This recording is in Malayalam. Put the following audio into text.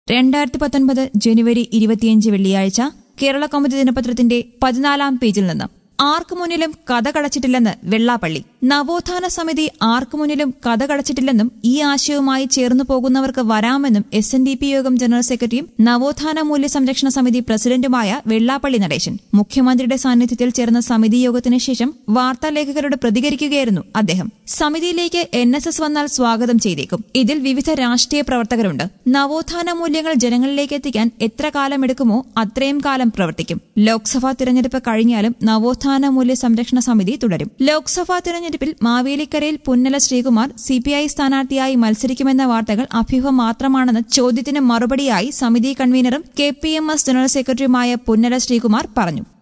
2019 ജനുവരി 25 വെള്ളിയാഴ്ച കേരള കൗമുദി ദിനപത്രത്തിന്റെ 14-ാം പേജിൽ നിന്ന് ആർക്കു മുന്നിലും കഥ കടച്ചിട്ടില്ലെന്ന് വെള്ളാപ്പള്ളി. നവോത്ഥാന സമിതി ആർക്കു മുന്നിലും കഥ കടച്ചിട്ടില്ലെന്നും ഈ ആശയവുമായി ചേർന്നു പോകുന്നവർക്ക് വരാമെന്നും SNDP യോഗം ജനറൽ സെക്രട്ടറിയും നവോത്ഥാന മൂല്യ സംരക്ഷണ സമിതി പ്രസിഡന്റുമായ വെള്ളാപ്പള്ളി നടേശൻ മുഖ്യമന്ത്രിയുടെ സാന്നിധ്യത്തിൽ ചേർന്ന സമിതി യോഗത്തിന് ശേഷം വാർത്താലേഖകരോട് പ്രതികരിക്കുകയായിരുന്നു അദ്ദേഹം. സമിതിയിലേക്ക് NSS വന്നാൽ സ്വാഗതം ചെയ്തേക്കും. ഇതിൽ വിവിധ രാഷ്ട്രീയ പ്രവർത്തകരുണ്ട്. നവോത്ഥാന മൂല്യങ്ങൾ ജനങ്ങളിലേക്ക് എത്തിക്കാൻ എത്ര കാലമെടുക്കുമോ അത്രയും കാലം പ്രവർത്തിക്കും. ലോക്സഭാ തിരഞ്ഞെടുപ്പ് കഴിഞ്ഞാലും നവോത്ഥാന മൂല്യ സംരക്ഷണ സമിതി തുടരും. ലോക്സഭാ തിരഞ്ഞെടുപ്പിൽ മാവേലിക്കരയിൽ പുന്നല ശ്രീകുമാർ CPI സ്ഥാനാർത്ഥിയായി മത്സരിക്കുമെന്ന വാർത്തകൾ അഭ്യൂഹം മാത്രമാണെന്ന ചോദ്യത്തിന് മറുപടിയായി സമിതി കൺവീനറും KPMS ജനറൽ സെക്രട്ടറിയുമായ പുന്നല ശ്രീകുമാർ പറഞ്ഞു.